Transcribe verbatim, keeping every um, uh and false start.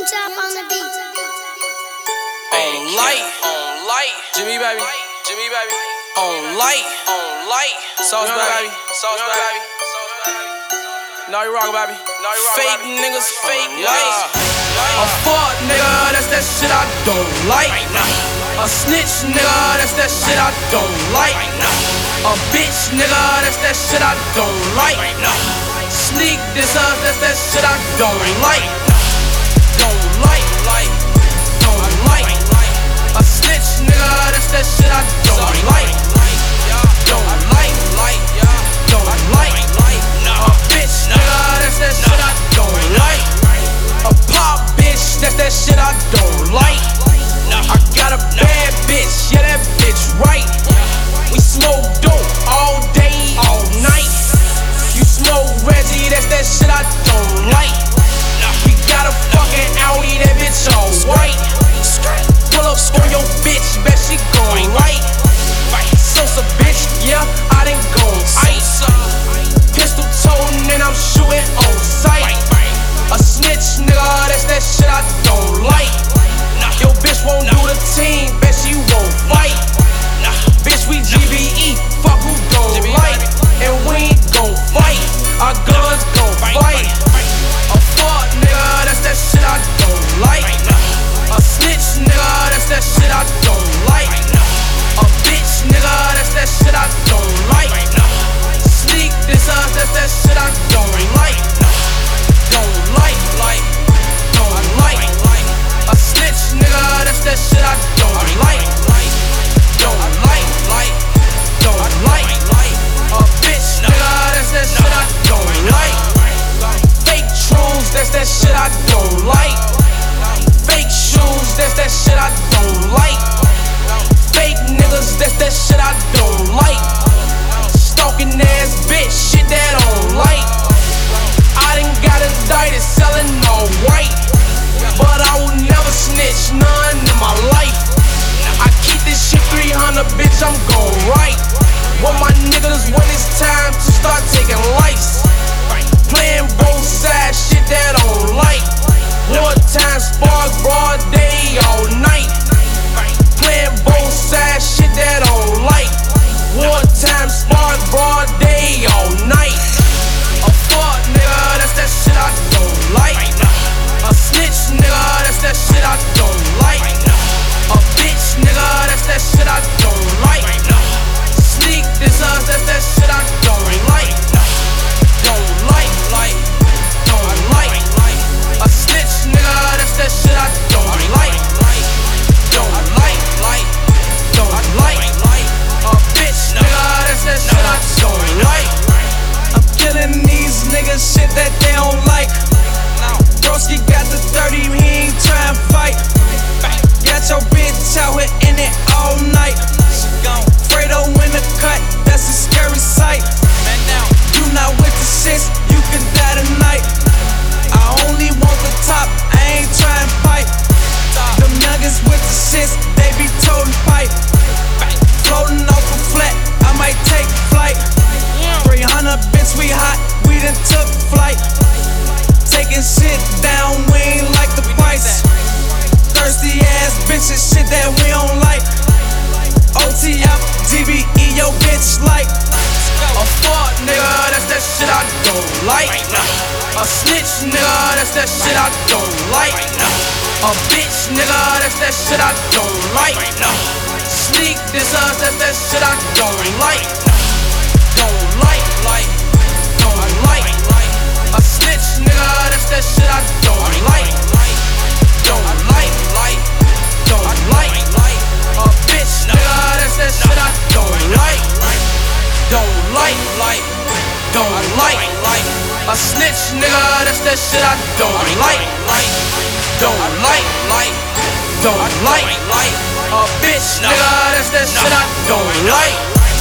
Chop on the beat. On light, on light, Jimmy baby, Jimmy baby. On light, on light, sauce baby, sauce baby. Now you rock, baby. Now you rock, fake baby. Niggas, fake lights. A fuck nigga, that's that shit I don't like. A snitch nigga, that's that shit I don't like. A bitch nigga, that's that shit I don't like. Sneak this up, that's that shit I don't like. Don't like, like, don't like. A snitch nigga, that's that shit I don't like. Don't like, like, don't like. A bitch nigga, that's that shit I don't like. A pop bitch, that's that shit I don't like. I got a bad bitch, yeah that bitch right. We smoke dope all day, all night. You smoke Reggie, that's that shit I don't like. We got a fucking Audi, that bitch all white. Pull up on your bitch, bet she gon' right. Sosa bitch, yeah, I done gon' ice. Pistol toting and I'm shooting on sight. A snitch nigga, that's that shit I don't like. Yo bitch won't do the team, bet she won't fight. Bitch we G B E, fuck who gon' like. And we ain't gon' fight, our guns gon' fight. A fuck nigga, that's that shit I don't like. A snitch nigga, that's that shit I don't like. A bitch nigga, that's that shit I don't like. Sneak this up, that's that shit I don't like. Don't like, like, don't like. A snitch nigga, that's that shit I don't like. Don't like, like, don't like. A bitch nigga, that's that shit I don't like. Fake truths, that's that shit I don't like. Fake shoes, that's that shit I don't like. Fake niggas, that's that shit I don't like. Stalking ass bitch, shit that I don't like. I done got indicted selling all white, but I will never snitch none in my life. I keep this shit three hundred, bitch, I'm gon' right. Want my niggas when it's time to start taking lives. Playing both sides, shit that I don't like. Wartime spark, broad day, all night. Playing both sides, shit that I don't like. Wartime spark, broad day, all night. A fuck nigga, that's that shit I don't like. A snitch nigga, that's that shit I don't like. A bitch nigga, that's that shit I don't like. Sneak this up, that's that shit I don't like. Don't like, like, don't like. A snitch nigga, that's that shit I don't like. Don't like, like, don't like. A bitch nigga, that's that shit I don't like. I'm killing these niggas shit that they don't like. Broski got the thirty, he ain't tryin' fight. Got your bitch out here in it all night. Fredo in the cut, that's a scary sight. You not with the shits, you can die tonight. I only want the top, I ain't tryin' fight. Them nuggets with the shits, they be totin' pipe. Floating off a flat, I might take flight. three hundred bitch, we hot, we done took flight. Taking shit down, we ain't like the price. Thirsty ass bitches, shit that we don't like. O T F, D B E, yo bitch like. A fuck nigga, that's that shit I don't like. A snitch nigga, that's that shit I don't like. A bitch nigga, that's that shit I don't like. Sneak this up, that's that shit I don't like. Don't like, like, don't like. A snitch nigga, that's that shit I don't like. Don't like, like, don't like. A bitch nigga, that's that shit I don't like. Don't like, like, don't like. A snitch nigga, that's that shit I don't like. Don't like, like, don't like. A bitch nigga, that's that shit I don't like.